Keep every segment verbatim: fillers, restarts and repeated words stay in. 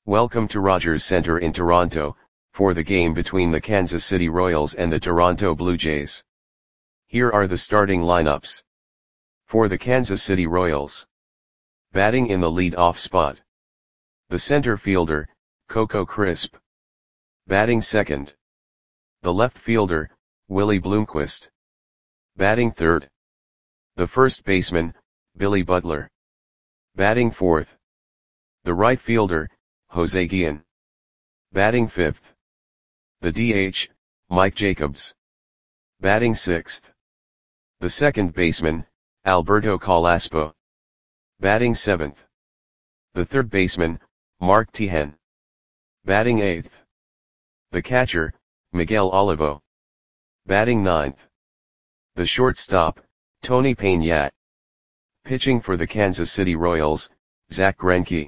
Welcome to Rogers Centre in Toronto, for the game between the Kansas City Royals and the Toronto Blue Jays. Here are the starting lineups. For the Kansas City Royals. Batting in the lead-off spot. The center fielder, Coco Crisp. Batting second. The left fielder, Willie Bloomquist. Batting third. The first baseman, Billy Butler. Batting fourth. The right fielder, Jose Guillen. Batting fifth. The D H, Mike Jacobs. Batting sixth. The second baseman, Alberto Calaspo. Batting seventh. The third baseman, Mark Teahen. Batting eighth. The catcher, Miguel Olivo. Batting ninth. The shortstop, Tony Peñate. Pitching for the Kansas City Royals, Zach Greinke.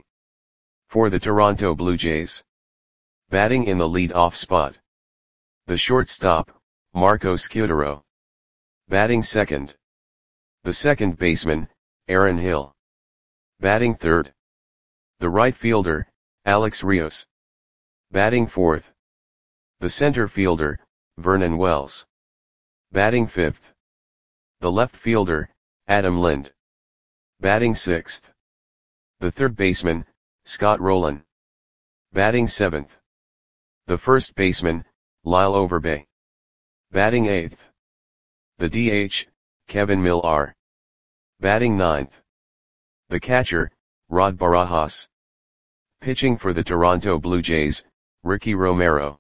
For the Toronto Blue Jays. Batting in the lead-off spot. The shortstop, Marco Scutaro. Batting second. The second baseman, Aaron Hill. Batting third. The right fielder, Alex Rios. Batting fourth. The center fielder, Vernon Wells. Batting fifth. The left fielder, Adam Lind. Batting sixth. The third baseman, Scott Rolen. Batting seventh. The first baseman, Lyle Overbay. Batting eighth. The D H, Kevin Millar. Batting ninth. The catcher, Rod Barajas. Pitching for the Toronto Blue Jays, Ricky Romero.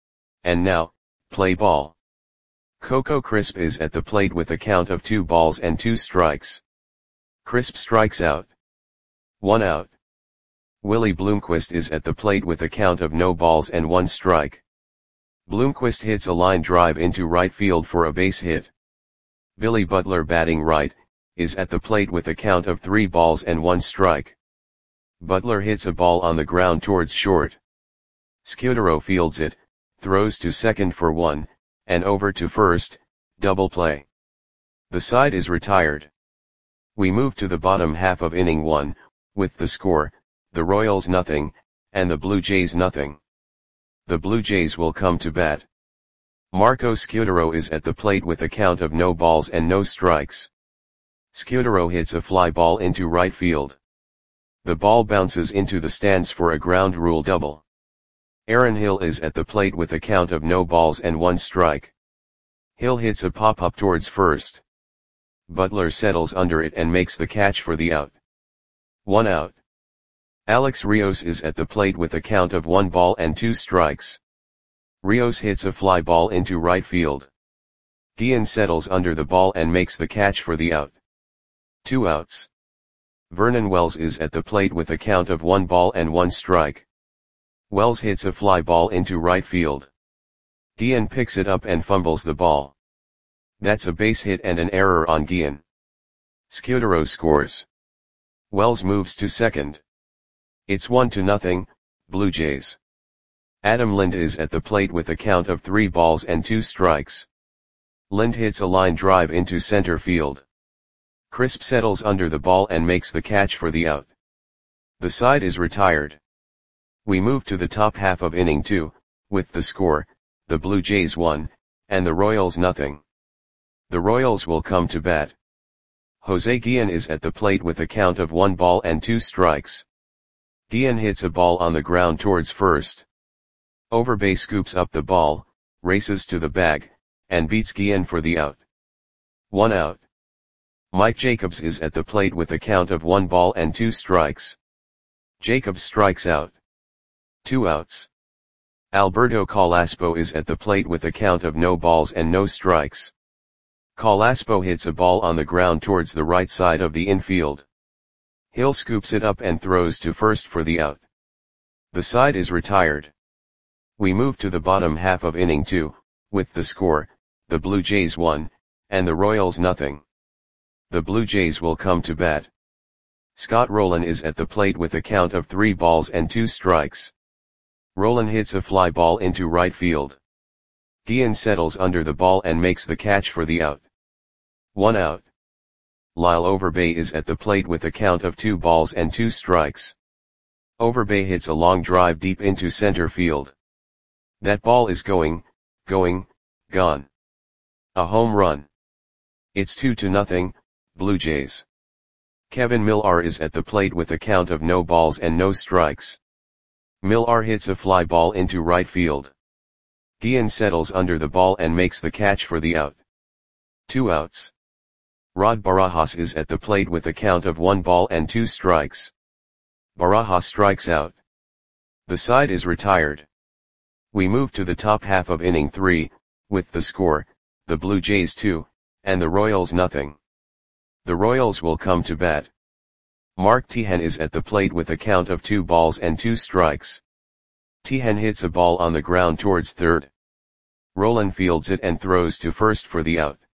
And now, play ball. Coco Crisp is at the plate with a count of two balls and two strikes. Crisp strikes out. One out. Willie Bloomquist is at the plate with a count of no balls and one strike. Bloomquist hits a line drive into right field for a base hit. Billy Butler, batting right, is at the plate with a count of three balls and one strike. Butler hits a ball on the ground towards short. Scutaro fields it, throws to second for one, and over to first, double play. The side is retired. We move to the bottom half of inning one, with the score, the Royals nothing, and the Blue Jays nothing. The Blue Jays will come to bat. Marco Scutaro is at the plate with a count of no balls and no strikes. Scutaro hits a fly ball into right field. The ball bounces into the stands for a ground rule double. Aaron Hill is at the plate with a count of no balls and one strike. Hill hits a pop-up towards first. Butler settles under it and makes the catch for the out. One out. Alex Rios is at the plate with a count of one ball and two strikes. Rios hits a fly ball into right field. Guillen settles under the ball and makes the catch for the out. Two outs. Vernon Wells is at the plate with a count of one ball and one strike. Wells hits a fly ball into right field. Guillen picks it up and fumbles the ball. That's a base hit and an error on Guillen. Scutaro scores. Wells moves to second. It's one to nothing, Blue Jays. Adam Lind is at the plate with a count of three balls and two strikes. Lind hits a line drive into center field. Crisp settles under the ball and makes the catch for the out. The side is retired. We move to the top half of inning two, with the score, the Blue Jays one, and the Royals nothing. The Royals will come to bat. Jose Guillen is at the plate with a count of one ball and two strikes. Guillen hits a ball on the ground towards first. Overbay scoops up the ball, races to the bag, and beats Guillen for the out. One out. Mike Jacobs is at the plate with a count of one ball and two strikes. Jacobs strikes out. Two outs. Alberto Calaspo is at the plate with a count of no balls and no strikes. Calaspo hits a ball on the ground towards the right side of the infield. Hill scoops it up and throws to first for the out. The side is retired. We move to the bottom half of inning two, with the score, the Blue Jays one, and the Royals nothing. The Blue Jays will come to bat. Scott Rolen is at the plate with a count of three balls and two strikes. Rolen hits a fly ball into right field. Guillen settles under the ball and makes the catch for the out. One out. Lyle Overbay is at the plate with a count of two balls and two strikes. Overbay hits a long drive deep into center field. That ball is going, going, gone. A home run. It's two to nothing, Blue Jays. Kevin Millar is at the plate with a count of no balls and no strikes. Millar hits a fly ball into right field. Guillen settles under the ball and makes the catch for the out. Two outs. Rod Barajas is at the plate with a count of one ball and two strikes. Barajas strikes out. The side is retired. We move to the top half of inning three, with the score, the Blue Jays two, and the Royals nothing. The Royals will come to bat. Mark Teahen is at the plate with a count of two balls and two strikes. Teahen hits a ball on the ground towards third. Rolen fields it and throws to first for the out.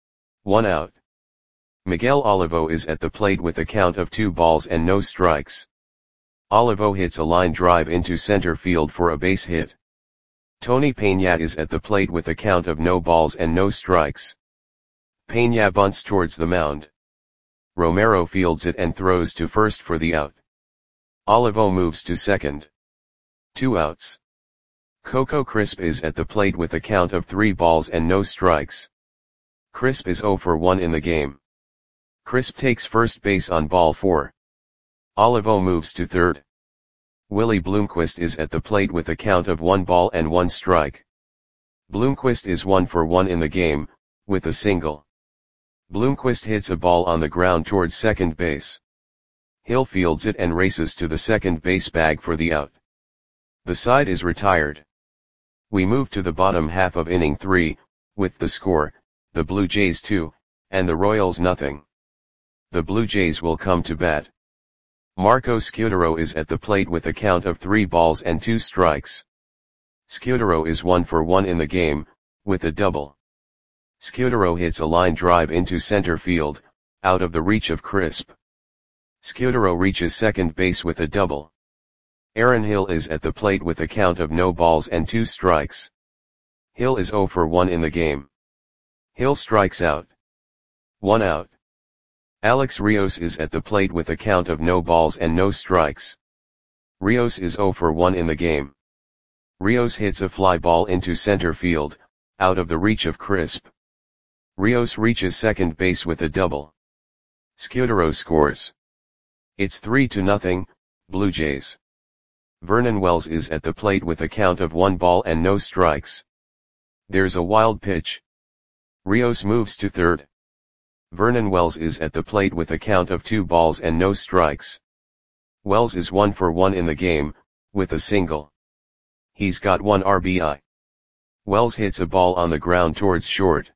One out. Miguel Olivo is at the plate with a count of two balls and no strikes. Olivo hits a line drive into center field for a base hit. Tony Peña is at the plate with a count of no balls and no strikes. Peña bunts towards the mound. Romero fields it and throws to first for the out. Olivo moves to second. Two outs. Coco Crisp is at the plate with a count of three balls and no strikes. Crisp is zero for one in the game. Crisp takes first base on ball four. Olivo moves to third. Willie Bloomquist is at the plate with a count of one ball and one strike. Bloomquist is one for one in the game, with a single. Bloomquist hits a ball on the ground towards second base. Hill fields it and races to the second base bag for the out. The side is retired. We move to the bottom half of inning three, with the score, the Blue Jays two, and the Royals nothing. The Blue Jays will come to bat. Marco Scutaro is at the plate with a count of three balls and two strikes. Scutaro is one for one in the game, with a double. Scutaro hits a line drive into center field, out of the reach of Crisp. Scutaro reaches second base with a double. Aaron Hill is at the plate with a count of no balls and two strikes. Hill is zero for one in the game. Hill strikes out. One out. Alex Rios is at the plate with a count of no balls and no strikes. Rios is zero for one in the game. Rios hits a fly ball into center field, out of the reach of Crisp. Rios reaches second base with a double. Scutaro scores. It's three to nothing, Blue Jays. Vernon Wells is at the plate with a count of one ball and no strikes. There's a wild pitch. Rios moves to third. Vernon Wells is at the plate with a count of two balls and no strikes. Wells is one for one in the game, with a single. He's got one R B I. Wells hits a ball on the ground towards short.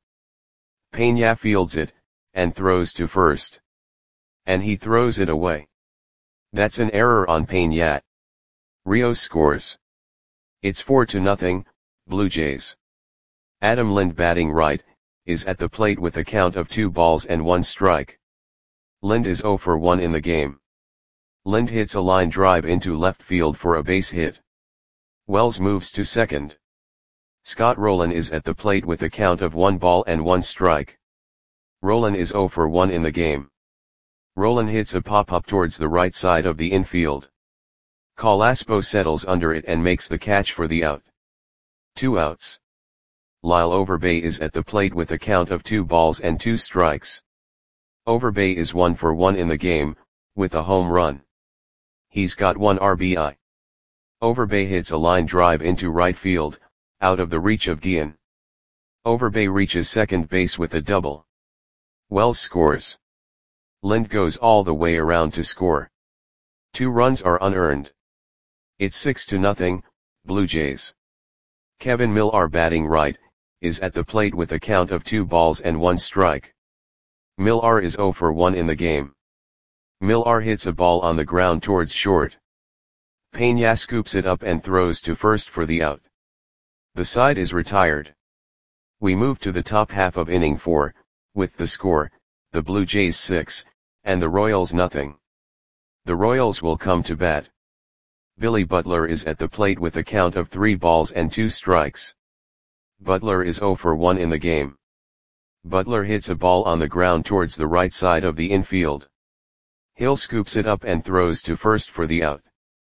Peña fields it, and throws to first. And he throws it away. That's an error on Peña. Rios scores. It's four to nothing, Blue Jays. Adam Lind batting right, is at the plate with a count of two balls and one strike. Lind is zero for one in the game. Lind hits a line drive into left field for a base hit. Wells moves to second. Scott Rolen is at the plate with a count of one ball and one strike. Rolen is zero for one in the game. Rolen hits a pop-up towards the right side of the infield. Calaspo settles under it and makes the catch for the out. Two outs. Lyle Overbay is at the plate with a count of two balls and two strikes. Overbay is one for one in the game, with a home run. He's got one R B I. Overbay hits a line drive into right field, out of the reach of Guillen. Overbay reaches second base with a double. Wells scores. Lind goes all the way around to score. Two runs are unearned. It's six to nothing, Blue Jays. Kevin Millar batting right, is at the plate with a count of two balls and one strike. Millar is zero for one in the game. Millar hits a ball on the ground towards short. Peña scoops it up and throws to first for the out. The side is retired. We move to the top half of inning four, with the score, the Blue Jays six, and the Royals nothing. The Royals will come to bat. Billy Butler is at the plate with a count of three balls and two strikes. Butler is zero for one in the game. Butler hits a ball on the ground towards the right side of the infield. Hill scoops it up and throws to first for the out.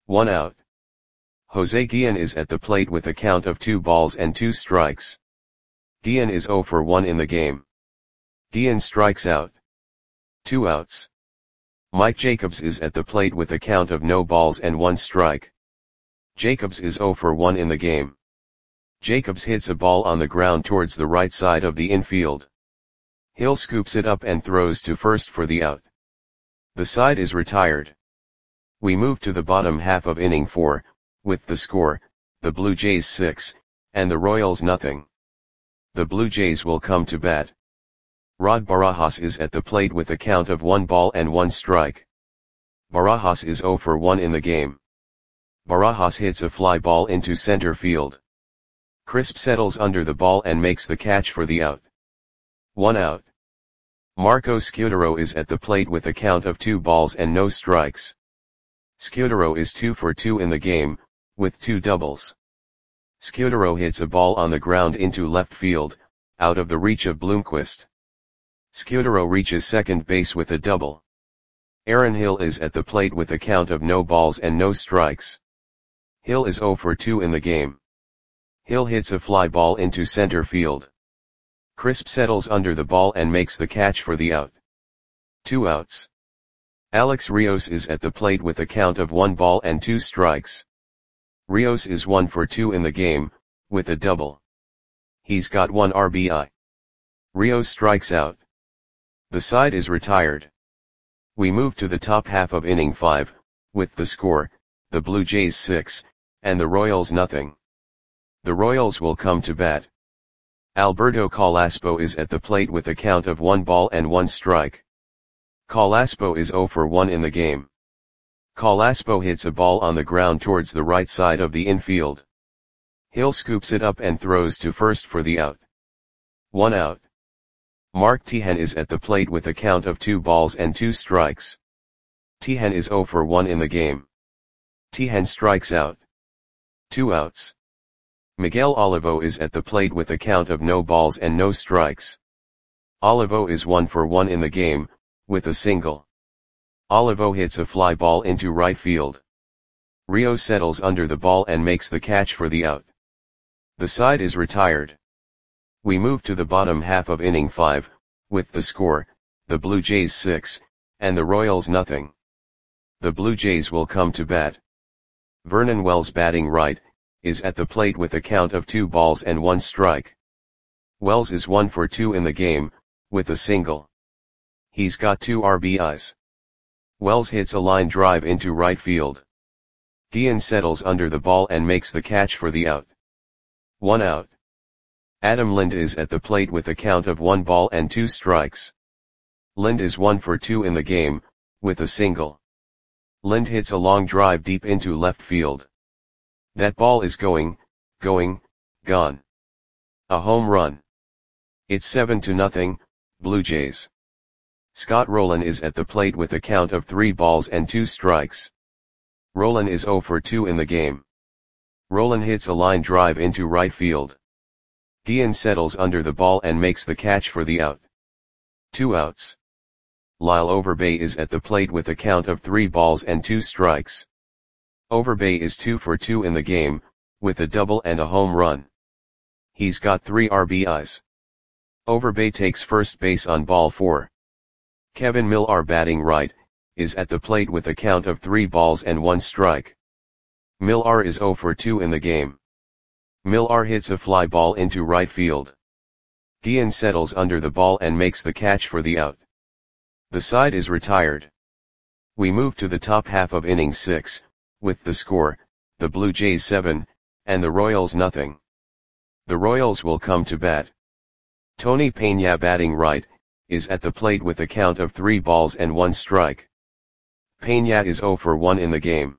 One out. Jose Guillen is at the plate with a count of two balls and two strikes. Guillen is zero for one in the game. Guillen strikes out. Two outs. Mike Jacobs is at the plate with a count of no balls and one strike. Jacobs is zero for one in the game. Jacobs hits a ball on the ground towards the right side of the infield. Hill scoops it up and throws to first for the out. The side is retired. We move to the bottom half of inning four, with the score, the Blue Jays six, and the Royals nothing. The Blue Jays will come to bat. Rod Barajas is at the plate with a count of one ball and one strike. Barajas is zero for one in the game. Barajas hits a fly ball into center field. Crisp settles under the ball and makes the catch for the out. One out. Marco Scutaro is at the plate with a count of two balls and no strikes. Scutaro is two for two in the game, with two doubles. Scutaro hits a ball on the ground into left field, out of the reach of Bloomquist. Scutaro reaches second base with a double. Aaron Hill is at the plate with a count of no balls and no strikes. Hill is zero for two in the game. Hill hits a fly ball into center field. Crisp settles under the ball and makes the catch for the out. Two outs. Alex Rios is at the plate with a count of one ball and two strikes. Rios is one for two in the game, with a double. He's got one R B I. Rios strikes out. The side is retired. We move to the top half of inning five, with the score, the Blue Jays six, and the Royals nothing. The Royals will come to bat. Alberto Calaspo is at the plate with a count of one ball and one strike. Calaspo is zero for one in the game. Calaspo hits a ball on the ground towards the right side of the infield. Hill scoops it up and throws to first for the out. One out. Mark Tejan is at the plate with a count of two balls and two strikes. Tejan is zero for one in the game. Tejan strikes out. Two outs. Miguel Olivo is at the plate with a count of no balls and no strikes. Olivo is one for one in the game, with a single. Olivo hits a fly ball into right field. Rio settles under the ball and makes the catch for the out. The side is retired. We move to the bottom half of inning five, with the score, the Blue Jays six, and the Royals nothing. The Blue Jays will come to bat. Vernon Wells, batting right, is at the plate with a count of two balls and one strike. Wells is one for two in the game, with a single. He's got two R B Is. Wells hits a line drive into right field. Guillen settles under the ball and makes the catch for the out. One out. Adam Lind is at the plate with a count of one ball and two strikes. Lind is one for two in the game, with a single. Lind hits a long drive deep into left field. That ball is going, going, gone. A home run. It's seven to nothing, Blue Jays. Scott Rowland is at the plate with a count of three balls and two strikes. Rowland is zero for two in the game. Rowland hits a line drive into right field. Guillen settles under the ball and makes the catch for the out. Two outs. Lyle Overbay is at the plate with a count of three balls and two strikes. Overbay is two for two in the game, with a double and a home run. He's got three R B Is. Overbay takes first base on ball four. Kevin Millar, batting right, is at the plate with a count of three balls and one strike. Millar is zero for two in the game. Millar hits a fly ball into right field. Guillen settles under the ball and makes the catch for the out. The side is retired. We move to the top half of inning six, with the score, the Blue Jays seven, and the Royals nothing. The Royals will come to bat. Tony Peña, batting right, is at the plate with a count of three balls and one strike. Peña is zero for one in the game.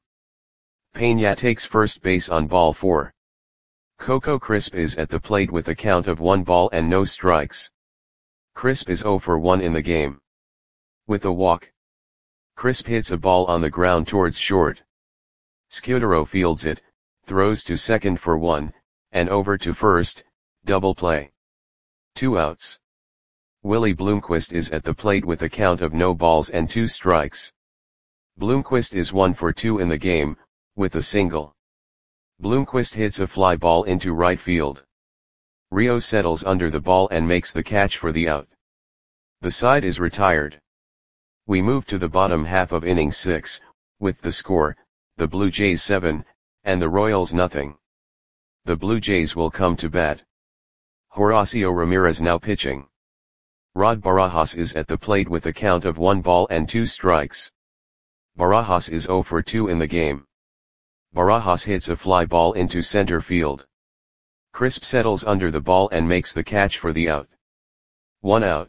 Peña takes first base on ball four. Coco Crisp is at the plate with a count of one ball and no strikes. Crisp is zero for one in the game. With a walk. Crisp hits a ball on the ground towards short. Scutaro fields it, throws to second for one, and over to first, double play. Two outs. Willie Bloomquist is at the plate with a count of no balls and two strikes. Bloomquist is one for two in the game, with a single. Bloomquist hits a fly ball into right field. Rios settles under the ball and makes the catch for the out. The side is retired. We move to the bottom half of inning six, with the score, the Blue Jays seven, and the Royals nothing. The Blue Jays will come to bat. Horacio Ramirez now pitching. Rod Barajas is at the plate with a count of one ball and two strikes. Barajas is zero for two in the game. Barajas hits a fly ball into center field. Crisp settles under the ball and makes the catch for the out. One out.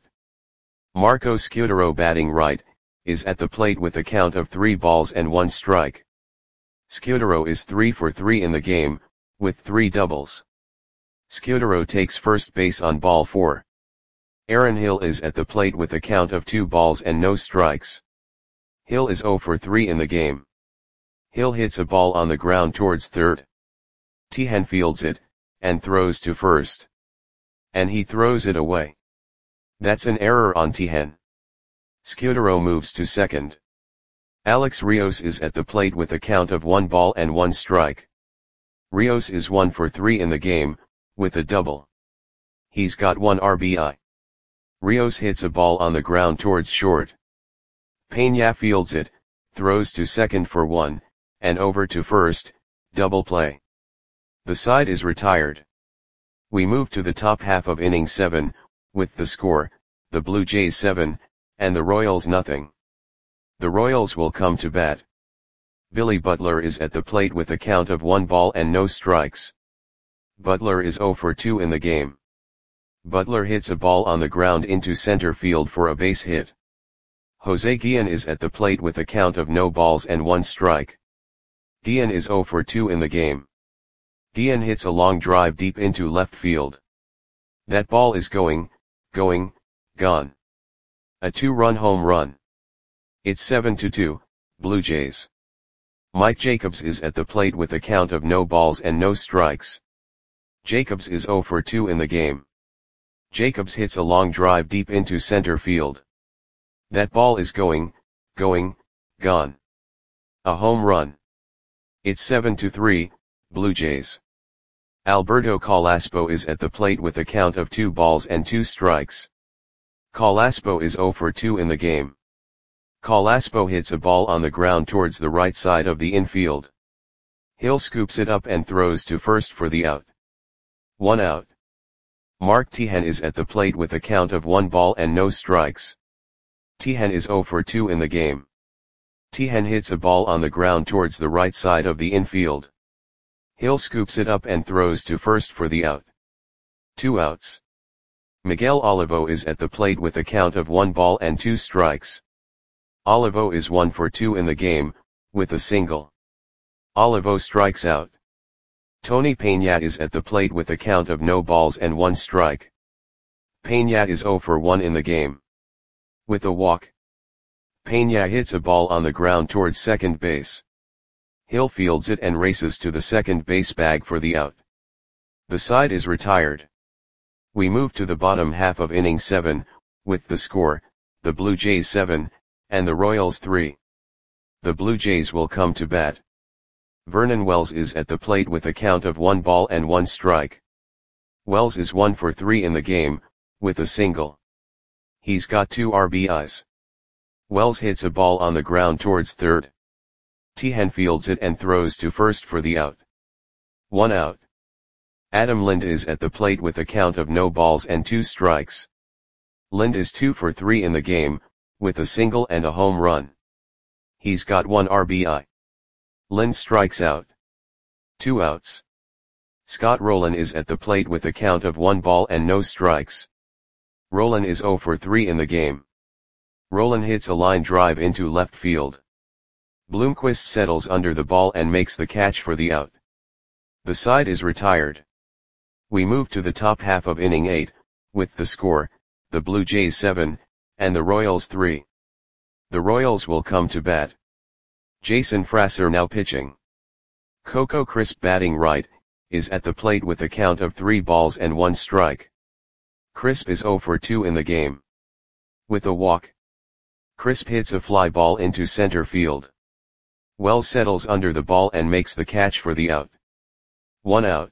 Marco Scutaro batting right, is at the plate with a count of three balls and one strike. Scutaro is three for three in the game, with three doubles. Scutaro takes first base on ball four. Aaron Hill is at the plate with a count of two balls and no strikes. Hill is zero for three in the game. Hill hits a ball on the ground towards third. Tejan fields it, and throws to first. And he throws it away. That's an error on Tejan. Scutaro moves to second. Alex Rios is at the plate with a count of one ball and one strike. Rios is one for three in the game, with a double. He's got one R B I. Rios hits a ball on the ground towards short. Peña fields it, throws to second for one, and over to first, double play. The side is retired. We move to the top half of inning seven, with the score, the Blue Jays seven, and the Royals nothing. The Royals will come to bat. Billy Butler is at the plate with a count of one ball and no strikes. Butler is zero for two in the game. Butler hits a ball on the ground into center field for a base hit. Jose Guillen is at the plate with a count of no balls and one strike. Guillen is zero for two in the game. Guillen hits a long drive deep into left field. That ball is going, going, gone. A two-run home run. It's seven to two, Blue Jays. Mike Jacobs is at the plate with a count of no balls and no strikes. Jacobs is zero for two in the game. Jacobs hits a long drive deep into center field. That ball is going, going, gone. A home run. It's seven to three, Blue Jays. Alberto Calaspo is at the plate with a count of two balls and two strikes. Calaspo is zero for two in the game. Calaspo hits a ball on the ground towards the right side of the infield. Hill scoops it up and throws to first for the out. One out. Mark Tejan is at the plate with a count of one ball and no strikes. Tejan is zero for two in the game. Tejan hits a ball on the ground towards the right side of the infield. Hill scoops it up and throws to first for the out. Two outs. Miguel Olivo is at the plate with a count of one ball and two strikes. Olivo is one for two in the game, with a single. Olivo strikes out. Tony Peña is at the plate with a count of no balls and one strike. Peña is zero for one in the game. With a walk. Peña hits a ball on the ground towards second base. Hill fields it and races to the second base bag for the out. The side is retired. We move to the bottom half of inning seven, with the score, the Blue Jays seven, and the Royals three. The Blue Jays will come to bat. Vernon Wells is at the plate with a count of one ball and one strike. Wells is one for three in the game, with a single. He's got two R B Is. Wells hits a ball on the ground towards third. Tejan fields it and throws to first for the out. One out. Adam Lind is at the plate with a count of no balls and two strikes. Lind is two for three in the game, with a single and a home run. He's got one R B I. Lind strikes out. Two outs. Scott Rowland is at the plate with a count of one ball and no strikes. Rowland is zero for three in the game. Rowland hits a line drive into left field. Bloomquist settles under the ball and makes the catch for the out. The side is retired. We move to the top half of inning eight, with the score, the Blue Jays seven, and the Royals three. The Royals will come to bat. Jason Frasser now pitching. Coco Crisp batting right, is at the plate with a count of three balls and one strike. Crisp is zero for two in the game. With a walk. Crisp hits a fly ball into center field. Wells settles under the ball and makes the catch for the out. One out.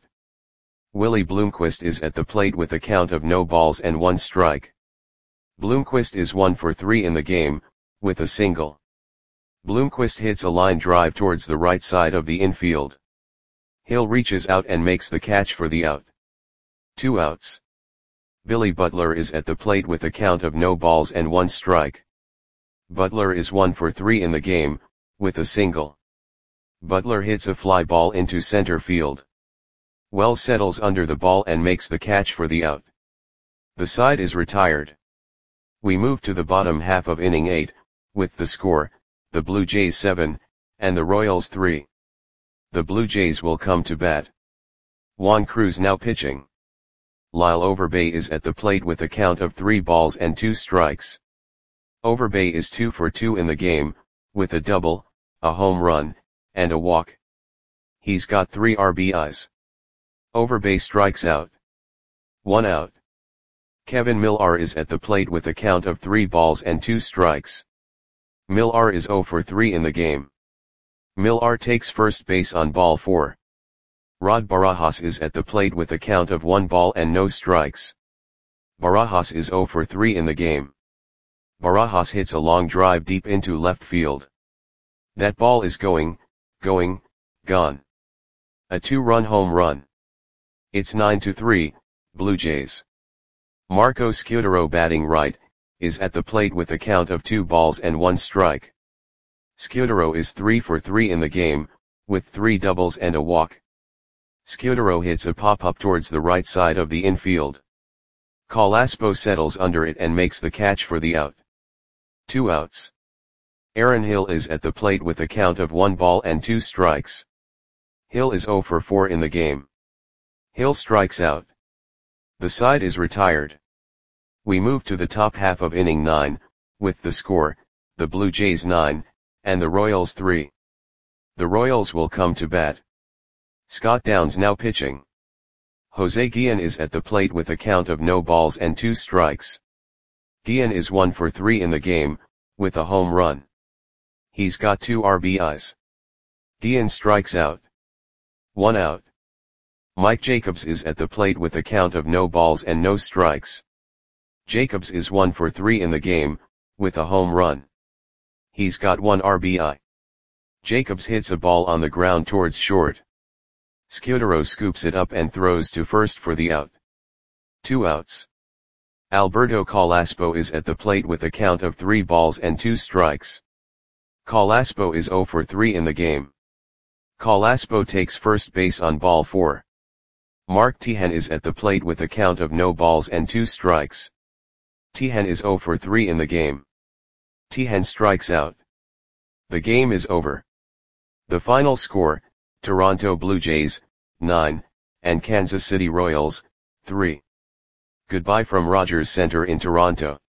Willie Bloomquist is at the plate with a count of no balls and one strike. Bloomquist is one for three in the game, with a single. Bloomquist hits a line drive towards the right side of the infield. Hill reaches out and makes the catch for the out. Two outs. Billy Butler is at the plate with a count of no balls and one strike. Butler is one for three in the game, with a single. Butler hits a fly ball into center field. Wells settles under the ball and makes the catch for the out. The side is retired. We move to the bottom half of inning eight, with the score, the Blue Jays seven, and the Royals three. The Blue Jays will come to bat. Juan Cruz now pitching. Lyle Overbay is at the plate with a count of three balls and two strikes. Overbay is two for two in the game, with a double, a home run, and a walk. He's got three R B Is. Overbay strikes out. One out. Kevin Millar is at the plate with a count of three balls and two strikes. Millar is zero for three in the game. Millar takes first base on ball four. Rod Barajas is at the plate with a count of one ball and no strikes. Barajas is zero for three in the game. Barajas hits a long drive deep into left field. That ball is going, going, gone. A two-run home run. It's nine to three, Blue Jays. Marco Scutaro, batting right, is at the plate with a count of two balls and one strike. Scutaro is three for three in the game, with three doubles and a walk. Scutaro hits a pop-up towards the right side of the infield. Colaspo settles under it and makes the catch for the out. Two outs. Aaron Hill is at the plate with a count of one ball and two strikes. Hill is zero for four in the game. Hill strikes out. The side is retired. We move to the top half of inning nine, with the score, the Blue Jays nine, and the Royals three. The Royals will come to bat. Scott Downs now pitching. Jose Guillen is at the plate with a count of no balls and two strikes. Guillen is one for three in the game, with a home run. He's got two R B Is. Guillen strikes out. One out. Mike Jacobs is at the plate with a count of no balls and no strikes. Jacobs is one for three in the game, with a home run. He's got one R B I. Jacobs hits a ball on the ground towards short. Scutaro scoops it up and throws to first for the out. Two outs. Alberto Colaspo is at the plate with a count of three balls and two strikes. Colaspo is zero for three in the game. Colaspo takes first base on ball four. Mark Teahen is at the plate with a count of no balls and two strikes. Teahen is zero for three in the game. Teahen strikes out. The game is over. The final score, Toronto Blue Jays, nine, and Kansas City Royals, three. Goodbye from Rogers Center in Toronto.